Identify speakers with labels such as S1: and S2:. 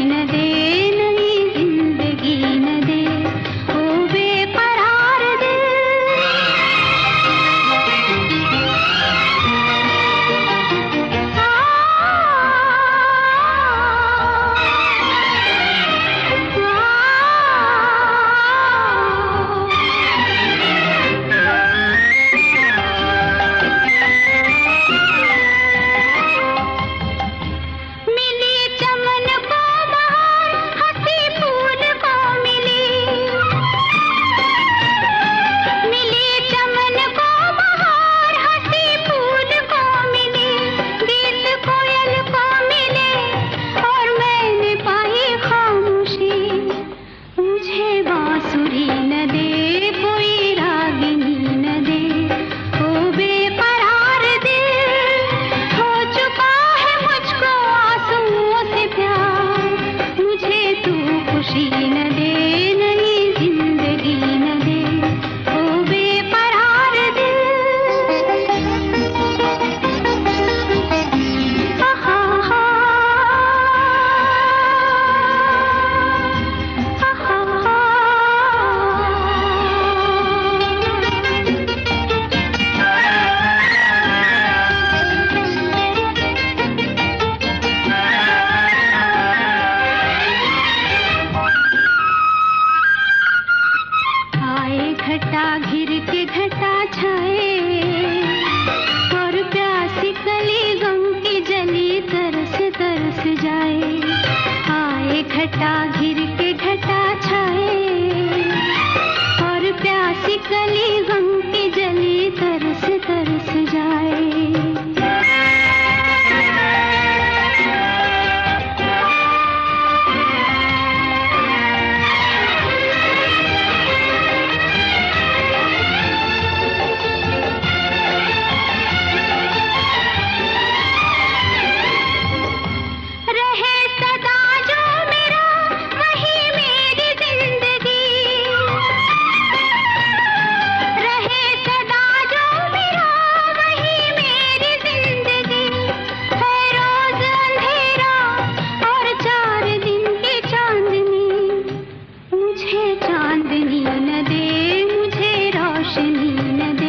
S1: न दे, नई जिंदगी न दे, ओ बेकरार दिल। घटा घिर के घटा छाए और प्यासी कली गम की जली तरस तरस जाए। आए घटा घिर के घटा छाए और प्यासी कली गम की जली तरस तरस जाए। चांदनी न दे, मुझे रोशनी न दे।